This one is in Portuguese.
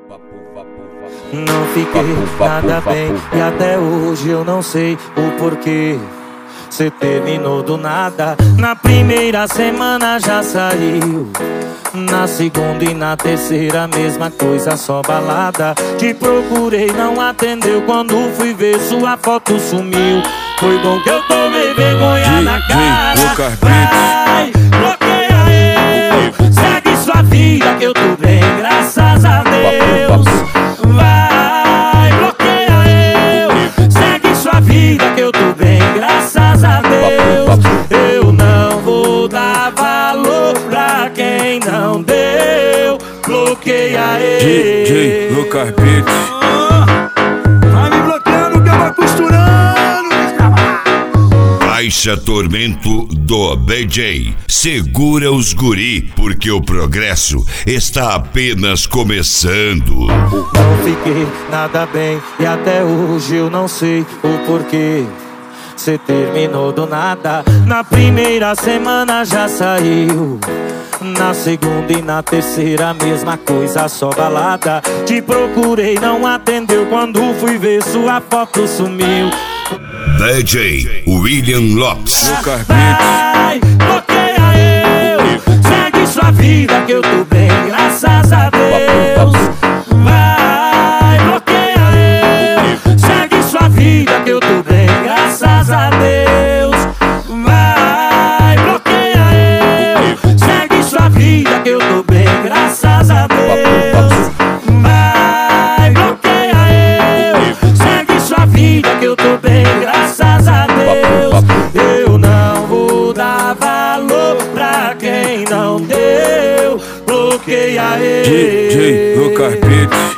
Não fiquei nada bem e até hoje eu não sei o porquê. Cê terminou do nada, na primeira semana já saiu. Na segunda e na terceira mesma coisa, só balada. Te procurei, não atendeu, quando fui ver sua foto sumiu. Foi bom que eu tomei vergonha na cara. Vai, bloqueia eu, segue sua vida que eu tô bem, graças a Deus. Vai, bloqueia eu, segue sua vida que eu tô bem, graças a Deus. Eu não vou dar valor pra quem não deu. Bloqueia ele. DJ Lucas Beats. Vai me bloqueando que eu vou costurando. Baixa Tormento do BJ. Segura os guri, porque o progresso está apenas começando. Não fiquei nada bem e até hoje eu não sei o porquê. Cê terminou do nada, na primeira semana já saiu. Na segunda e na terceira mesma coisa, só balada. Te procurei, não atendeu, quando fui ver sua foto sumiu. DJ William Lopes. Lucas Vai, bloqueia eu, segue sua vida que eu tô bem, graças a Deus. Vai, bloqueia eu, segue sua vida que eu tô bem, graças a Deus. Vai, bloqueia eu, segue sua vida que eu tô bem, graças a Deus. Vai, bloqueia eu, segue sua vida que eu tô bem, graças a Deus. Eu não vou dar valor pra quem não deu. Bloqueia ele. DJ Lucas Beats.